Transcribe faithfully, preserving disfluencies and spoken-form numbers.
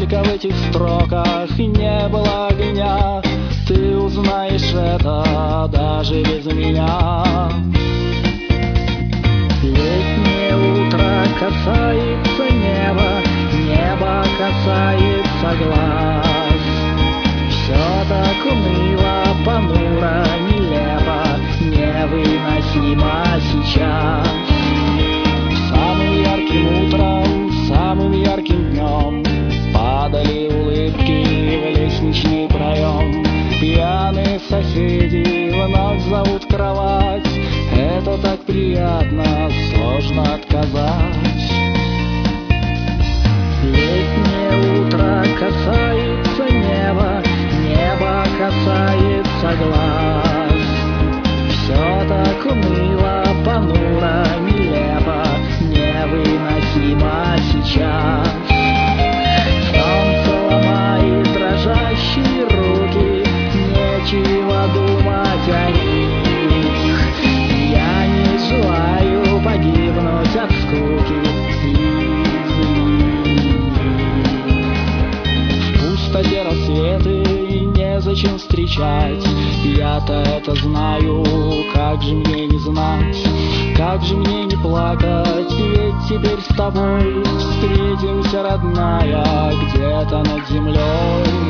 Сколько в этих строках не было огня, ты узнаешь это даже без меня. Летнее утро касается неба, небо касается глаз. Все так уныло, понуро, нелепо, невыносимо сейчас. Самым ярким утром, самым ярким днем падали улыбки в лестничный проем. Пьяные соседи вновь зовут кровать. Это так приятно, сложно отказать. Летнее утро касается неба, небо касается глаз. Все так уныло, понуро, нелепо, невыносимо сейчас. Солнце ломает дрожащие руки, нечего думать о них. Я не желаю погибнуть от скуки, извини. В пустоте рассветы и незачем встречать. Я-то это знаю, как же мне не знать, как же мне не плакать, ведь теперь с тобой встретимся, родная, где-то над землей.